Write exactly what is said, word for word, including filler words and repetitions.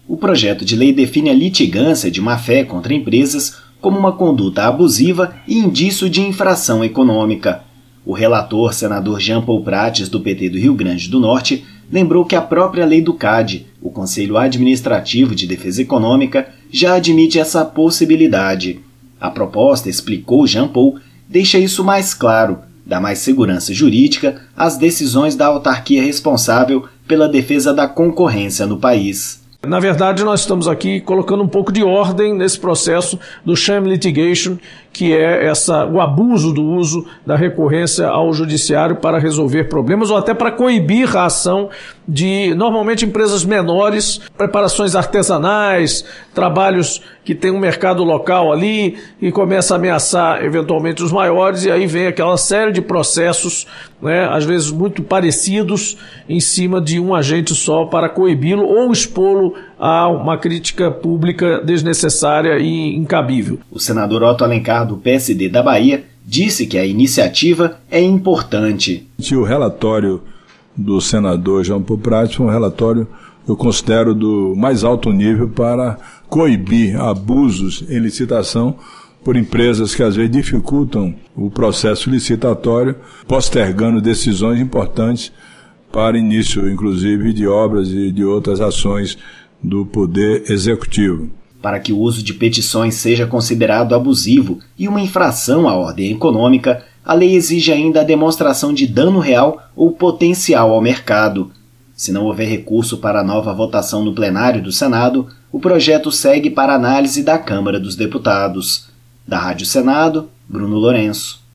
o projeto de lei define a litigância de má-fé contra empresas como uma conduta abusiva e indício de infração econômica. O relator, senador Jean Paul Prates, do P T do Rio Grande do Norte, lembrou que a própria lei do C A D, o Conselho Administrativo de Defesa Econômica, já admite essa possibilidade. A proposta, explicou Jean Paul, deixa isso mais claro, dá mais segurança jurídica às decisões da autarquia responsável pela defesa da concorrência no país. Na verdade, nós estamos aqui colocando um pouco de ordem nesse processo do sham litigation, que é essa, o abuso do uso da recorrência ao judiciário para resolver problemas ou até para coibir a ação de, normalmente, empresas menores, preparações artesanais, trabalhos que tem um mercado local ali e começa a ameaçar, eventualmente, os maiores, e aí vem aquela série de processos, né, às vezes muito parecidos, em cima de um agente só para coibi-lo ou expô-lo a uma crítica pública desnecessária e incabível. O senador Otto Alencar, do P S D da Bahia, disse que a iniciativa é importante. O relatório do senador Jean Paul Prates foi um relatório, eu considero, do mais alto nível para coibir abusos em licitação por empresas que às vezes dificultam o processo licitatório, postergando decisões importantes para início, inclusive, de obras e de outras ações do Poder Executivo. Para que o uso de petições seja considerado abusivo e uma infração à ordem econômica, a lei exige ainda a demonstração de dano real ou potencial ao mercado. Se não houver recurso para a nova votação no plenário do Senado, o projeto segue para análise da Câmara dos Deputados. Da Rádio Senado, Bruno Lourenço.